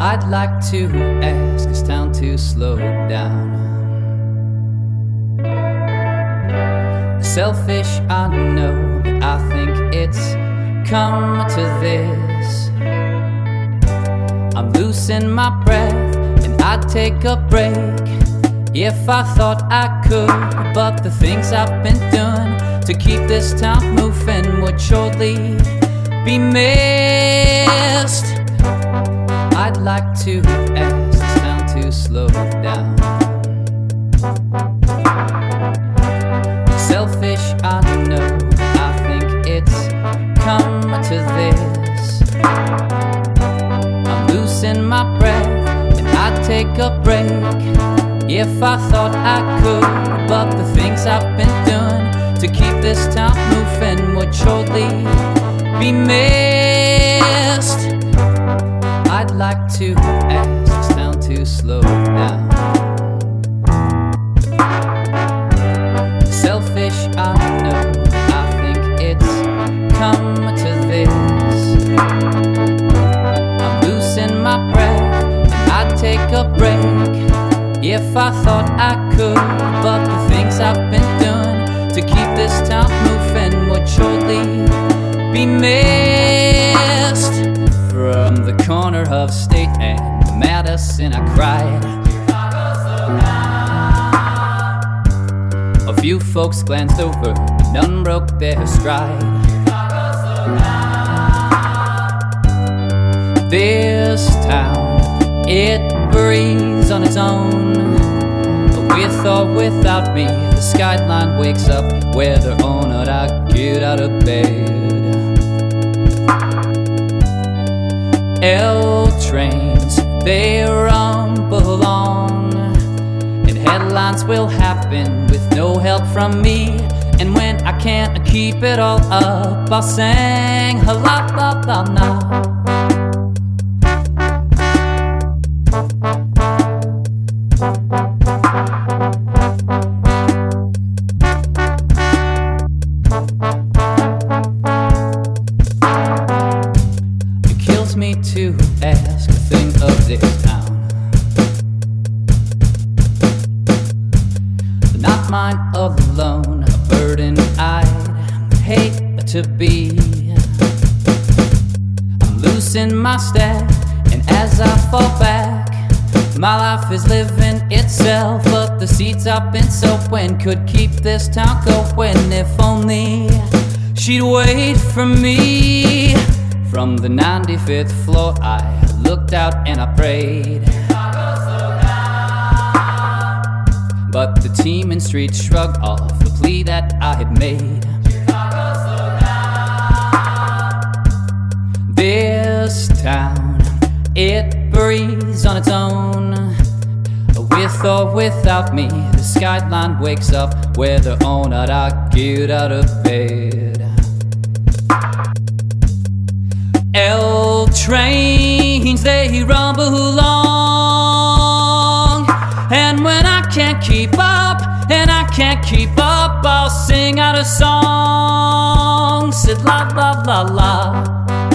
I'd like to ask this town to slow down. Selfish, I know, but I think it's come to this. I'm losing my breath and I'd take a break if I thought I could, but the things I've been doing to keep this town moving would surely be missed. I'd like to ask this town to slow down. Selfish, I know, I think it's come to this. I'm losing my breath and I'd take a break if I thought I could, but the things I've been doing to keep this town moving would surely be missed. I'd like to ask this town to slow down. Selfish, I know, I think it's come to this. I'm losing my breath and I'd take a break if I thought I could, but the things I've been doing to keep this town moving would surely be missed. From the corner of State and Madison I cried. A few folks glanced over, but none broke their stride. This town, it breathes on its own. With or without me, the skyline wakes up whether or not I get out of bed. L trains, they rumble on, and headlines will happen with no help from me. And when I can't keep it all up, I'll sing a la la la la. Me to ask a thing of this town, not mine alone, a burden I'd hate to be. I'm losing my step, and as I fall back, my life is living itself. But the seeds I've been sowing could keep this town going if only she'd wait for me. From the 95th floor I looked out and I prayed, but the team in street shrugged off the plea that I had made. This town, it breathes on its own. With or without me, the skyline wakes up whether or not I get out of bed. L trains, they rumble along, and when I can't keep up, and I can't keep up, I'll sing out a song. Said la la la la.